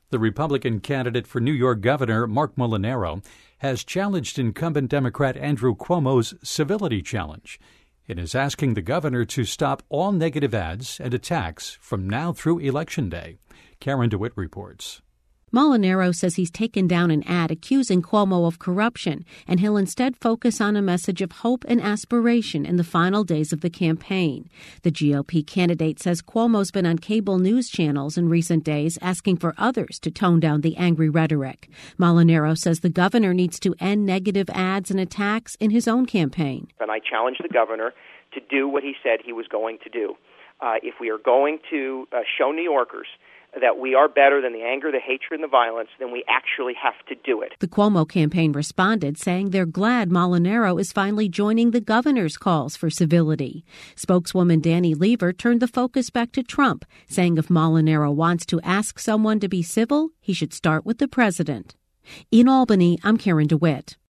The Republican candidate for New York Governor, Marc Molinaro, has challenged incumbent Democrat Andrew Cuomo's civility challenge. It is asking the governor to stop all negative ads and attacks from now through Election Day. Karen DeWitt reports. Molinaro says he's taken down an ad accusing Cuomo of corruption, and he'll instead focus on a message of hope and aspiration in the final days of the campaign. The GOP candidate says Cuomo's been on cable news channels in recent days asking for others to tone down the angry rhetoric. Molinaro says the governor needs to end negative ads and attacks in his own campaign. And I challenge the governor to do what he said he was going to do. If we are going to show New Yorkers that we are better than the anger, the hatred, and the violence, then we actually have to do it. The Cuomo campaign responded, saying they're glad Molinaro is finally joining the governor's calls for civility. Spokeswoman Danny Lever turned the focus back to Trump, saying if Molinaro wants to ask someone to be civil, he should start with the president. In Albany, I'm Karen DeWitt.